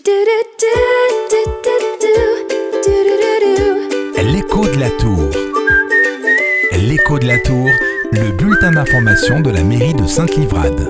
L'écho de la Tour. L'écho de la Tour, le bulletin d'information de la mairie de Sainte-Livrade.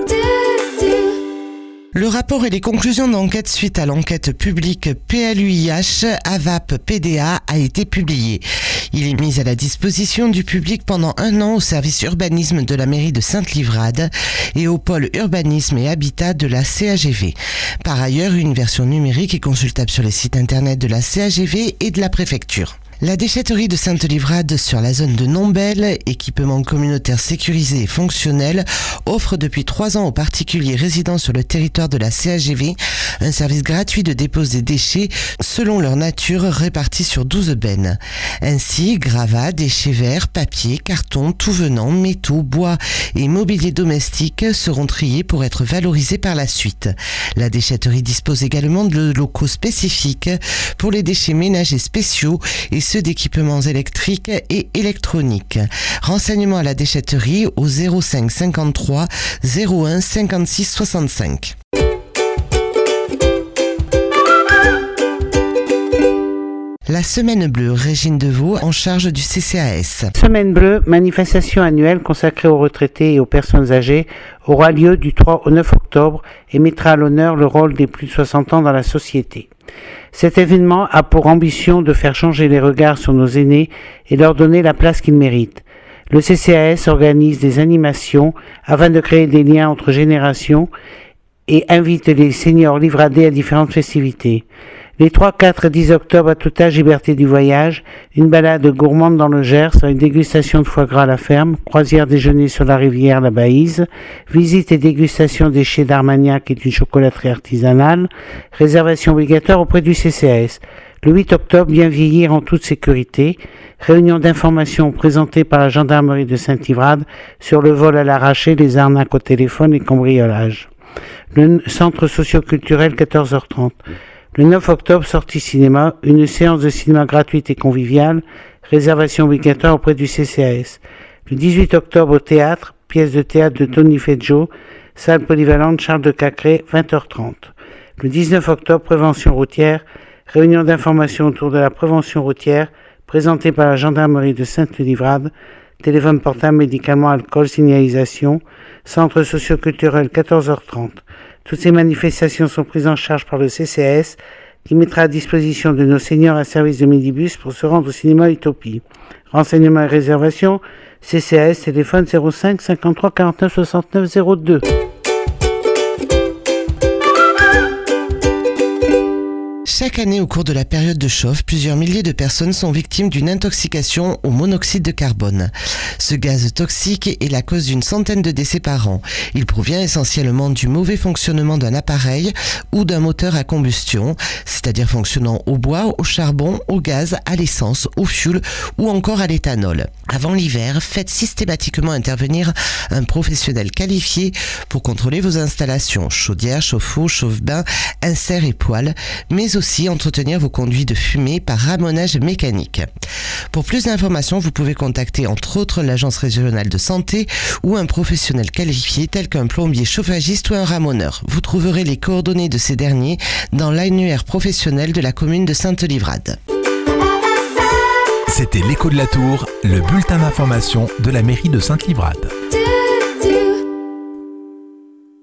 Le rapport et les conclusions d'enquête suite à l'enquête publique PLUIH AVAP PDA a été publié. Il est mis à la disposition du public pendant 1 an au service urbanisme de la mairie de Sainte-Livrade et au pôle urbanisme et habitat de la CAGV. Par ailleurs, une version numérique est consultable sur les sites internet de la CAGV et de la préfecture. La déchetterie de Sainte-Livrade sur la zone de Nombel, équipement communautaire sécurisé et fonctionnel, offre depuis 3 ans aux particuliers résidant sur le territoire de la CAGV un service gratuit de dépose des déchets selon leur nature répartis sur 12 bennes. Ainsi, gravats, déchets verts, papier, carton, tout venant, métaux, bois et mobilier domestique seront triés pour être valorisés par la suite. La déchetterie dispose également de locaux spécifiques pour les déchets ménagers spéciaux et ceux d'équipements électriques et électroniques. Renseignements à la déchetterie au 05 53 01 56 65. La Semaine Bleue, Régine Deveau, en charge du CCAS. Semaine Bleue, manifestation annuelle consacrée aux retraités et aux personnes âgées, aura lieu du 3 au 9 octobre et mettra à l'honneur le rôle des plus de 60 ans dans la société. Cet événement a pour ambition de faire changer les regards sur nos aînés et leur donner la place qu'ils méritent. Le CCAS organise des animations afin de créer des liens entre générations et invite les seniors livradais à différentes festivités. Les 3, 4 et 10 octobre, à tout âge, liberté du voyage, une balade gourmande dans le Gers, une dégustation de foie gras à la ferme, croisière déjeuner sur la rivière La Baïse, visite et dégustation des chais d'Armagnac qui est une chocolaterie artisanale, réservation obligatoire auprès du CCAS. Le 8 octobre, bien vieillir en toute sécurité, réunion d'information présentée par la gendarmerie de Sainte-Livrade sur le vol à l'arraché, les arnaques au téléphone et cambriolage. Le centre socio-culturel, 14h30. Le 9 octobre, sortie cinéma, une séance de cinéma gratuite et conviviale, réservation obligatoire auprès du CCAS. Le 18 octobre, au théâtre, pièce de théâtre de Tony Feggio, salle polyvalente Charles de Cacré, 20h30. Le 19 octobre, prévention routière, réunion d'information autour de la prévention routière, présentée par la gendarmerie de Sainte-Livrade, téléphone portable, médicaments, alcool, signalisation, centre socio-culturel, 14h30. Toutes ces manifestations sont prises en charge par le CCAS qui mettra à disposition de nos seniors un service de minibus pour se rendre au cinéma Utopie. Renseignements et réservations, CCAS, téléphone 05 53 49 69 02. Chaque année, au cours de la période de chauffe, plusieurs milliers de personnes sont victimes d'une intoxication au monoxyde de carbone. Ce gaz toxique est la cause d'une centaine de décès par an. Il provient essentiellement du mauvais fonctionnement d'un appareil ou d'un moteur à combustion, c'est-à-dire fonctionnant au bois, au charbon, au gaz, à l'essence, au fioul ou encore à l'éthanol. Avant l'hiver, faites systématiquement intervenir un professionnel qualifié pour contrôler vos installations, chaudière, chauffe-eau, chauffe-bain, insert et poêle, mais aussi entretenir vos conduits de fumée par ramonage mécanique. Pour plus d'informations, vous pouvez contacter entre autres l'agence régionale de santé ou un professionnel qualifié tel qu'un plombier chauffagiste ou un ramoneur. Vous trouverez les coordonnées de ces derniers dans l'annuaire professionnel de la commune de Sainte-Livrade. C'était l'écho de la Tour, le bulletin d'information de la mairie de Sainte-Livrade.